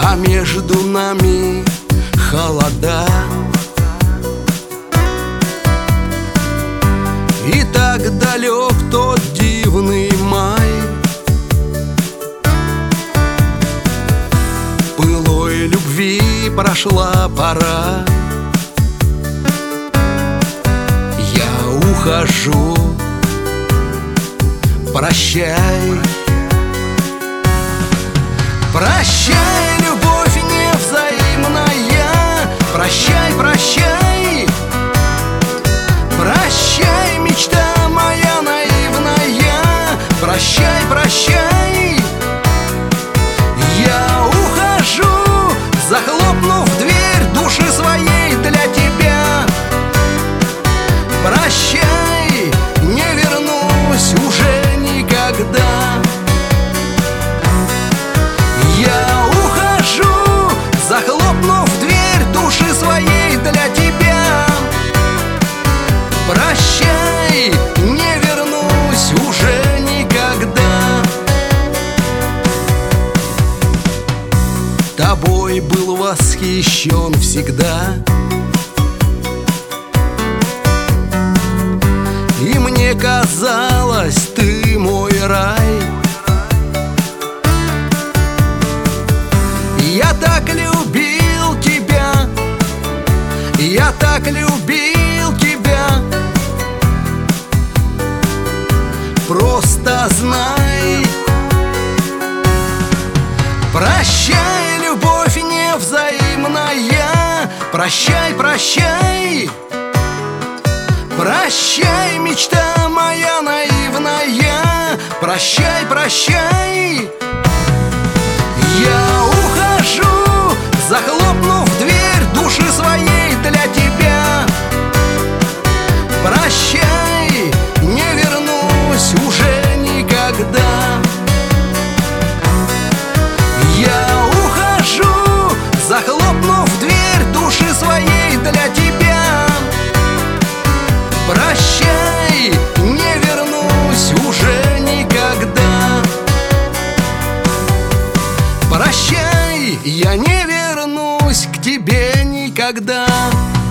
а между нами холода. И так далек тот дивный май, былой любви прошла пора. Я ухожу, прощай. Прощай, любовь невзаимная, прощай, прощай. Прощай, мечта моя наивная, прощай, прощай. Я ухожу, захлопнув дверь души своей для тебя. Прощай, не вернусь уже никогда. Я ухожу, захлопнув дверь души своей для тебя. Прощай, не вернусь уже никогда. Тобой был восхищен всегда, и мне казалось, ты мой рай. Я так любил тебя, я так любил тебя. Просто знай. Прощай, любовь невзаимная, прощай, прощай. Прощай, мечта моя наивная, прощай, прощай. Я ухожу, захлопнув дверь души своей для тебя. Прощай, не вернусь уже никогда. Я ухожу, захлопнув дверь души своей для тебя. Прощай, не вернусь уже никогда. Прощай, я не вернусь к тебе никогда.